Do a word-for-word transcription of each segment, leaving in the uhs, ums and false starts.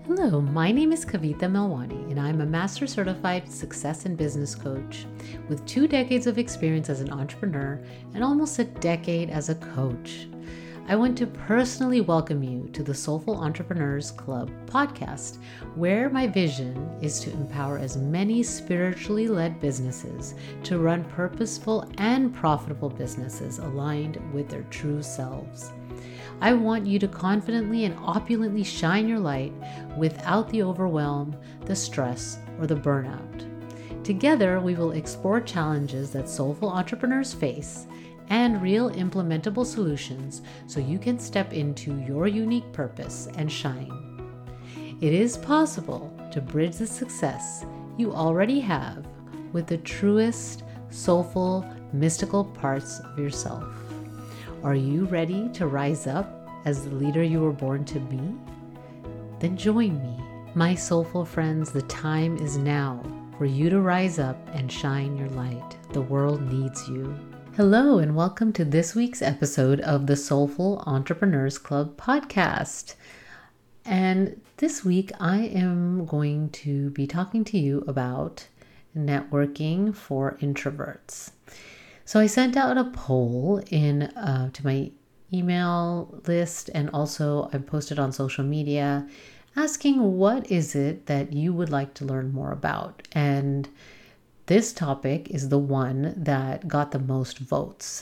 Hello, my name is Kavita Melwani, and I'm a Master Certified Success and Business Coach with two decades of experience as an entrepreneur and almost a decade as a coach. I want to personally welcome you to the Soulful Entrepreneurs Club podcast, where my vision is to empower as many spiritually led businesses to run purposeful and profitable businesses aligned with their true selves. I want you to confidently and opulently shine your light without the overwhelm, the stress, or the burnout. Together, we will explore challenges that soulful entrepreneurs face and real implementable solutions so you can step into your unique purpose and shine. It is possible to bridge the success you already have with the truest, soulful, mystical parts of yourself. Are you ready to rise up as the leader you were born to be? Then join me, my soulful friends. The time is now for you to rise up and shine your light. The world needs you. Hello, and welcome to this week's episode of the Soulful Entrepreneurs Club podcast. And this week I am going to be talking to you about networking for introverts. So I sent out a poll in uh, to my email list, and also I posted on social media asking what is it that you would like to learn more about. And this topic is the one that got the most votes.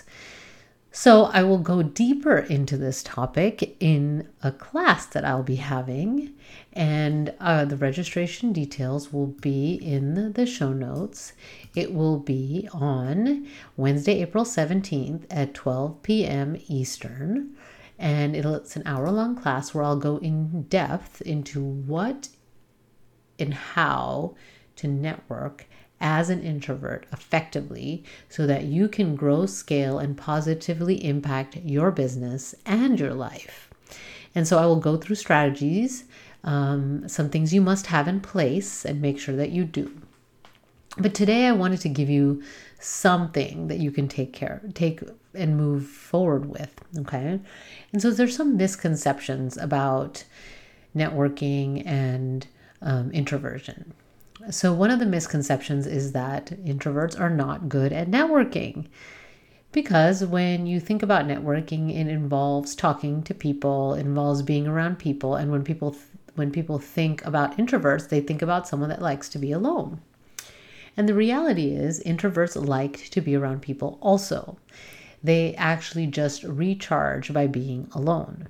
So I will go deeper into this topic in a class that I'll be having, and uh, the registration details will be in the show notes. It will be on Wednesday, April seventeenth at twelve p.m. Eastern, and it'll, it's an hour-long class where I'll go in depth into what and how to network as an introvert effectively so that you can grow, scale, and positively impact your business and your life. And so I will go through strategies, um, some things you must have in place and make sure that you do. But today I wanted to give you something that you can take care, take and move forward with, okay? And so there's some misconceptions about networking and um, introversion. So one of the misconceptions is that introverts are not good at networking, because when you think about networking, it involves talking to people, it involves being around people. And when people, th- when people think about introverts, they think about someone that likes to be alone. And the reality is introverts like to be around people also. They actually just recharge by being alone.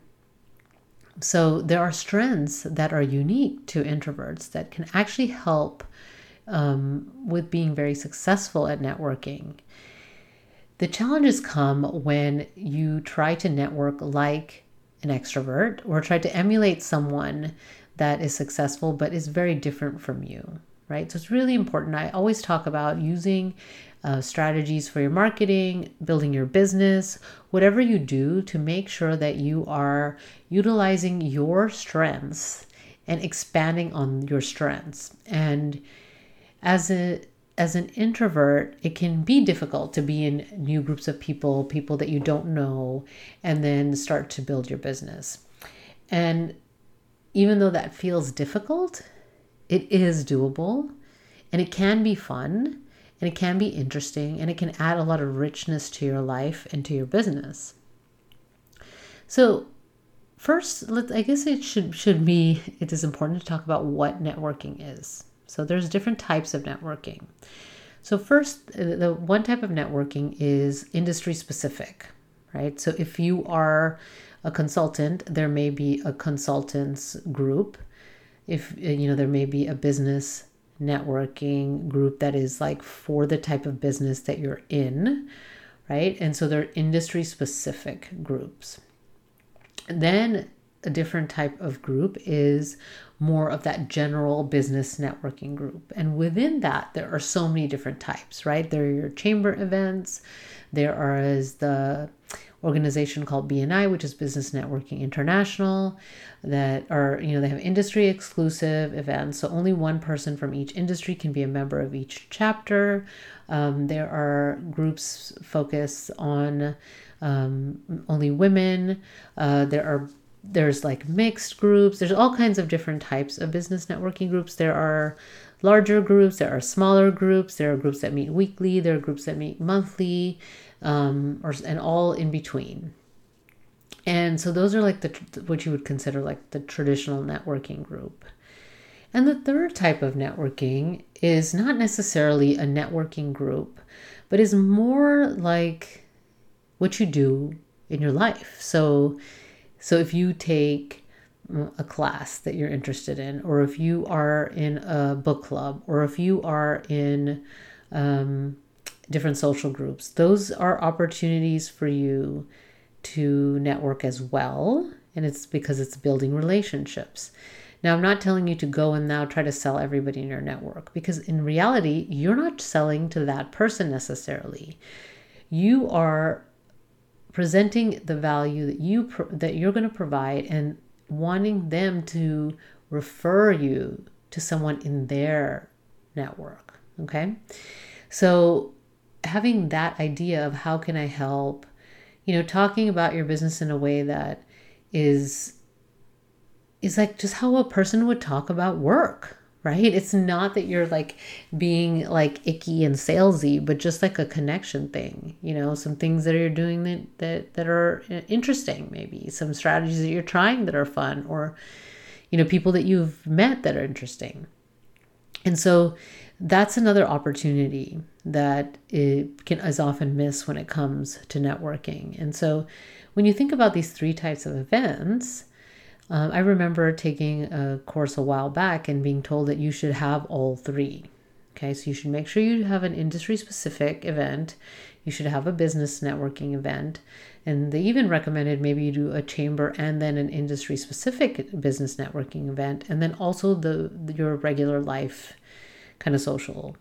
So there are strengths that are unique to introverts that can actually help um, with being very successful at networking. The challenges come when you try to network like an extrovert or try to emulate someone that is successful but is very different from you, right? So it's really important. I always talk about using Uh, strategies for your marketing, building your business, whatever you do, to make sure that you are utilizing your strengths and expanding on your strengths. And as a as an introvert, it can be difficult to be in new groups of people, people that you don't know, and then start to build your business. And even though that feels difficult, it is doable, and it can be fun. And it can be interesting, and it can add a lot of richness to your life and to your business. So first, let's, I guess it should, should be, it is important to talk about what networking is. So there's different types of networking. So first, the one type of networking is industry specific, right? So if you are a consultant, there may be a consultants group. If, you know, there may be a business networking group that is like for the type of business that you're in, right? And so they're industry specific groups. And then a different type of group is more of that general business networking group. And within that, there are so many different types, right? There are your chamber events. There are is the organization called B N I, which is Business Networking International, that are, you know, they have industry exclusive events. So only one person from each industry can be a member of each chapter. Um, there are groups focused on um, only women. Uh, there are there's like mixed groups. There's all kinds of different types of business networking groups. There are larger groups, there are smaller groups, there are groups that meet weekly, there are groups that meet monthly, um, or and all in between. And so those are like the what you would consider like the traditional networking group. And the third type of networking is not necessarily a networking group, but is more like what you do in your life. So, so if you take a class that you're interested in, or if you are in a book club, or if you are in um, different social groups, those are opportunities for you to network as well. And it's because it's building relationships. Now, I'm not telling you to go and now try to sell everybody in your network, because in reality, you're not selling to that person necessarily. You are presenting the value that you that you're going to provide and wanting them to refer you to someone in their network. Okay, so having that idea of how can I help, you know, talking about your business in a way that is is like just how a person would talk about work, right? It's not that you're like being like icky and salesy, but just like a connection thing, you know, some things that you're doing that, that, that are interesting, maybe some strategies that you're trying that are fun, or, you know, people that you've met that are interesting. And so that's another opportunity that it can is often missed when it comes to networking. And so when you think about these three types of events, Um, I remember taking a course a while back and being told that you should have all three. Okay, so you should make sure you have an industry specific event. You should have a business networking event. And they even recommended maybe you do a chamber and then an industry specific business networking event. And then also the your regular life kind of social,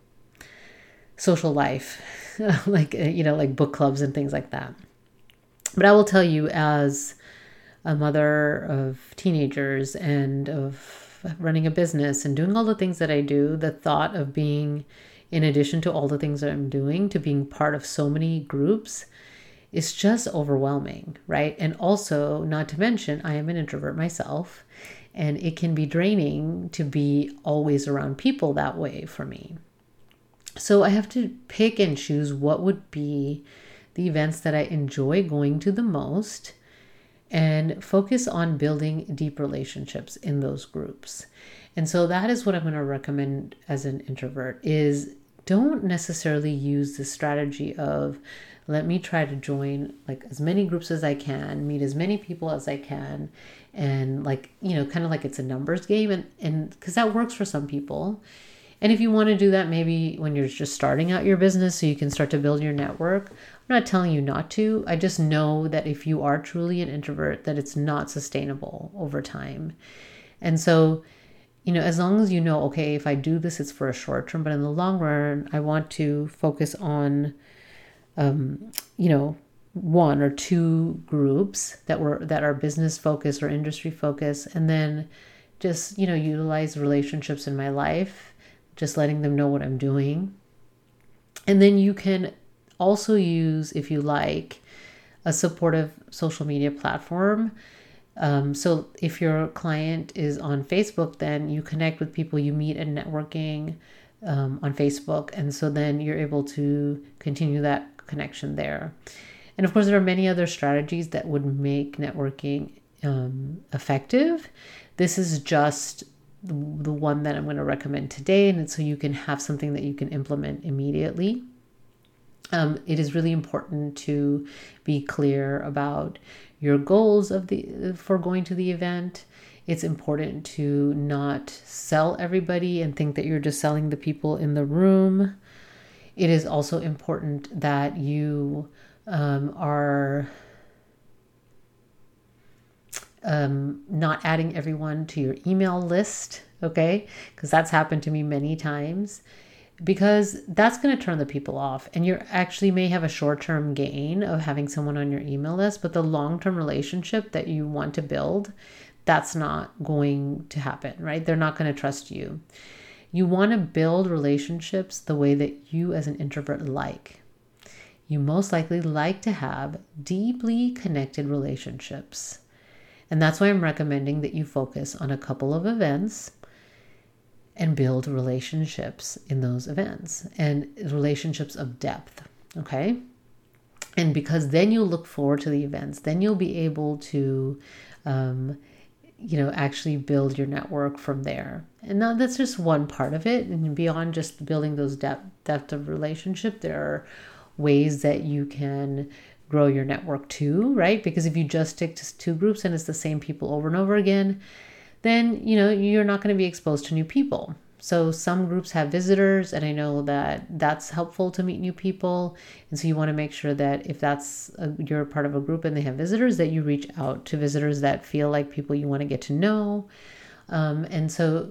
social life, like, you know, like book clubs and things like that. But I will tell you, as a mother of teenagers and of running a business and doing all the things that I do, the thought of being, in addition to all the things that I'm doing, to being part of so many groups is just overwhelming, right? And also, not to mention, I am an introvert myself, and it can be draining to be always around people that way for me. So I have to pick and choose what would be the events that I enjoy going to the most, and focus on building deep relationships in those groups. And so that is what I'm going to recommend as an introvert, is don't necessarily use the strategy of, let me try to join like as many groups as I can, meet as many people as I can, and like, you know, kind of like it's a numbers game, and and because that works for some people. And if you want to do that, maybe when you're just starting out your business so you can start to build your network, I'm not telling you not to. I just know that if you are truly an introvert, that it's not sustainable over time. And so, you know, as long as you know, okay, if I do this, it's for a short term, but in the long run, I want to focus on, um, you know, one or two groups that were that are business focused or industry focused, and then just, you know, utilize relationships in my life, just letting them know what I'm doing. And then you can also use, if you like, a supportive social media platform. Um, so if your client is on Facebook, then you connect with people you meet and networking um, on Facebook. And so then you're able to continue that connection there. And of course, there are many other strategies that would make networking um, effective. This is just the one that I'm going to recommend today, and so you can have something that you can implement immediately. Um, it is really important to be clear about your goals of the for going to the event. It's important to not sell everybody and think that you're just selling the people in the room. It is also important that you um, are um, not adding everyone to your email list, okay? Because that's happened to me many times. Because that's going to turn the people off, and you actually may have a short-term gain of having someone on your email list, but the long-term relationship that you want to build, that's not going to happen, right? They're not going to trust you. You want to build relationships the way that you as an introvert like. You most likely like to have deeply connected relationships. And that's why I'm recommending that you focus on a couple of events and build relationships in those events, and relationships of depth. Okay. And because then you'll look forward to the events, then you'll be able to, um, you know, actually build your network from there. And now that's just one part of it. And beyond just building those depth, depth of relationship, there are ways that you can grow your network too, right? Because if you just stick to two groups and it's the same people over and over again, then, you know, you're not going to be exposed to new people. So some groups have visitors, and I know that that's helpful to meet new people. And so you want to make sure that if that's a, you're part of a group and they have visitors, that you reach out to visitors that feel like people you want to get to know. Um, and so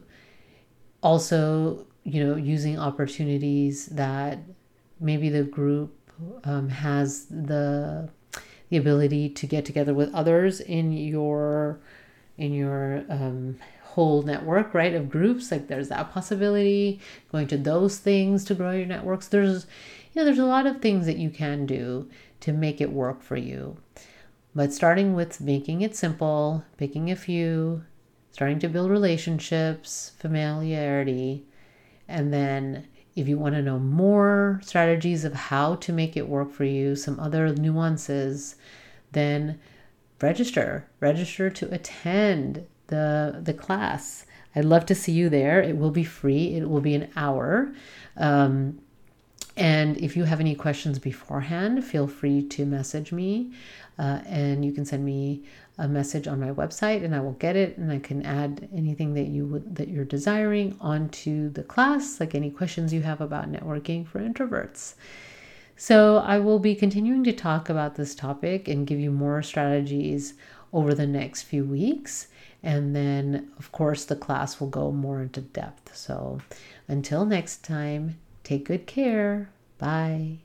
also, you know, using opportunities that maybe the group um, has the the ability to get together with others in your in your um, whole network, right, of groups. Like there's that possibility, going to those things to grow your networks. There's, you know, there's a lot of things that you can do to make it work for you. But starting with making it simple, picking a few, starting to build relationships, familiarity, and then if you want to know more strategies of how to make it work for you, some other nuances, then register, register to attend the the class. I'd love to see you there. It will be free. It will be an hour. Um, and if you have any questions beforehand, feel free to message me. Uh, and you can send me a message on my website and I will get it. And I can add anything that you would, that you're desiring onto the class, like any questions you have about networking for introverts. So I will be continuing to talk about this topic and give you more strategies over the next few weeks. And then, of course, the class will go more into depth. So until next time, take good care. Bye.